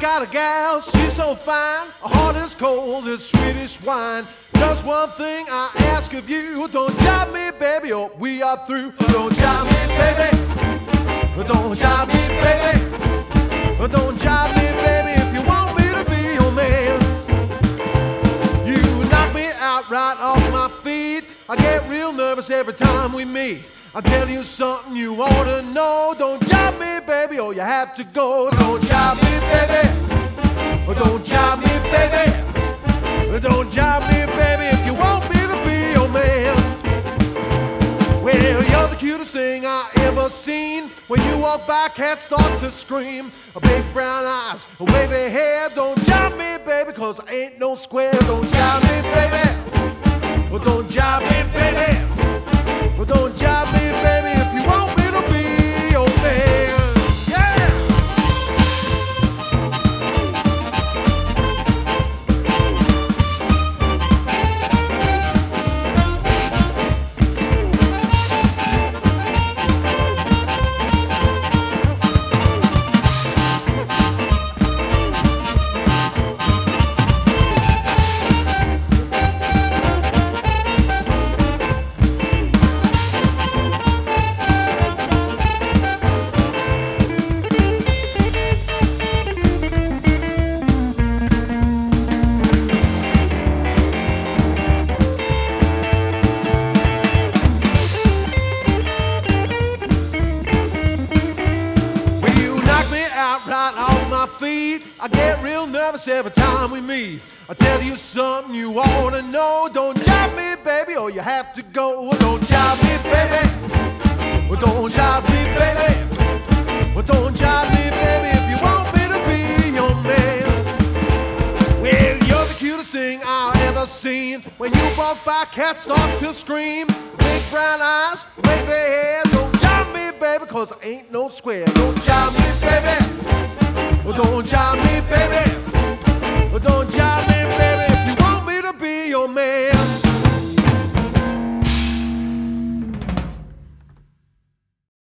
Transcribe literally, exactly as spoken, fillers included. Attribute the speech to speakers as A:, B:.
A: got a gal, she's so fine. Her heart is cold as Swedish wine. Just one thing I ask of you: don't jive me, baby, or we are through. Don't jive me, baby. Don't jive me, baby. Don't jive me, baby, if you want me to be your man. You knock me out right off my feet. I get real nervous every time we meet. I'll tell you something you ought to know. Don't jive me, baby, or you have to go. Don't jive me, baby. Don't jive me, baby. Don't jive me, baby, if you want me to be your man. Well, you're the cutest thing I ever seen. When you walk by, cats start to scream. Big brown eyes, wavy hair. Don't jive me, baby, cause I ain't no square. Don't jive me, baby. Don't jive me, baby. Don't jive me, baby, if you want me to be your man. Right off my feet, I get real nervous every time we meet. I tell you something you ought to know. Don't jive me, baby, or you have to go. Don't jive me, baby. Don't jive me, baby. Don't jive me, baby, if you want me to be your man. Well, you're the cutest thing I've ever seen. When you walk by, cats start to scream. Big brown eyes, wavy hair. Don't jive me, baby, cause I ain't no square. Don't jive me, baby. Don't jive me, baby.